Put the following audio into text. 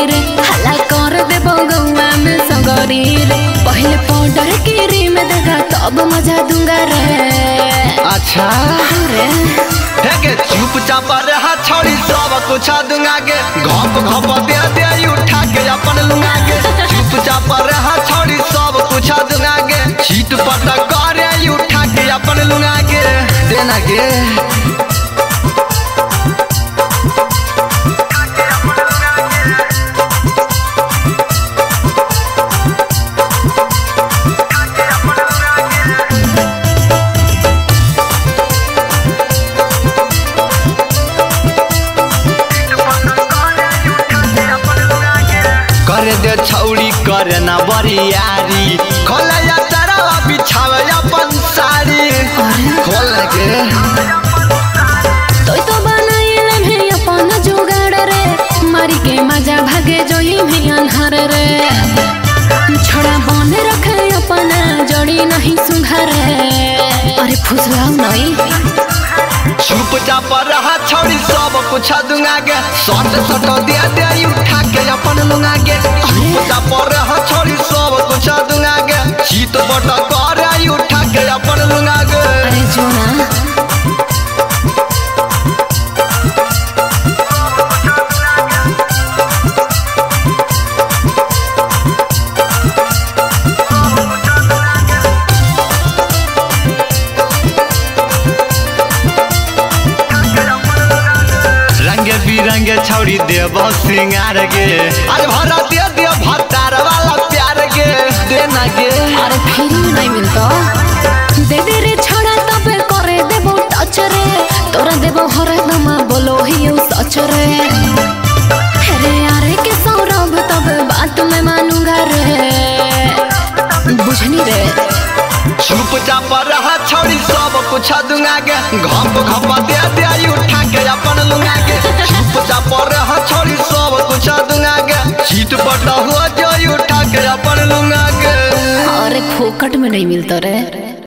रे हला कर देबो गौवा में सगरी रे पहले पाउडर क्रीम देगा तब मजा दूंगा रे। अच्छा रे के चुपचाप रहा छोड़ी सब कुछ दूंगा गे घप घप दे दे उठा के अपन लूंगा गे चुपचाप रहा छोड़ी सब कुछ दूंगा गे चीट पट करे उठा के अपन लूंगा गे देना गे करे दे छौड़ी करे ना बरियारी खोले या तरवा बिछावे अपन साड़ी खोल के तो बनाइले में अपन जुगाड़ रे मारी के मजा भागे जोई में अनहर रे छोड़ा बन रखे अपन जोड़ी नहीं सुंघर अरे फुसलाऊ नहीं चुपचाप रहा छोड़ी सब कुछ दूंगा गे सट सट दे दे उठा के अपन लूंगा गे चुपचाप रहा छोड़ी सब कुछ दूंगा गे चीत बट करे उठा के अपन लूंगा गे अरे जोना बिरंगे छौड़ी देव सिंगार गे अरे भरा दे दे भतार वाला प्यार गे देना गे अरे फ्री नहीं मिलता दे दे रे छोड़ा तब करे देबो टच रे तोरा देबो हरे दम बोलो ही सच रे अरे यार के सौरभ तब बात में मानूंगा रे बुझनी रे चुपचाप रहा छोड़ी सब कुछ दूंगा गे घप घप दे दे उठा के अपन लूंगा गे चुपचाप रहा छोड़ी सब कुछ दूंगा गे चीट पट हो जो उठा के अपन लूंगा गे अरे फोकट में नहीं मिलता रे।